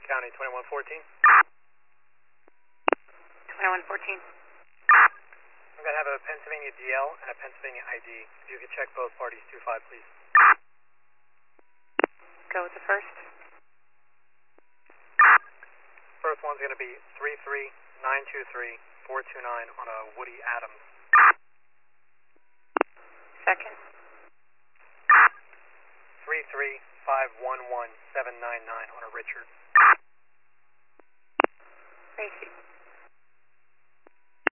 County 2114. 2114. I'm going to have a Pennsylvania DL and a Pennsylvania ID. If you could check both parties 25, please. Go with the first. First one's going to be 33923-429 on a Woody Adams. Second. 33511-799 on a Richard. Gracie.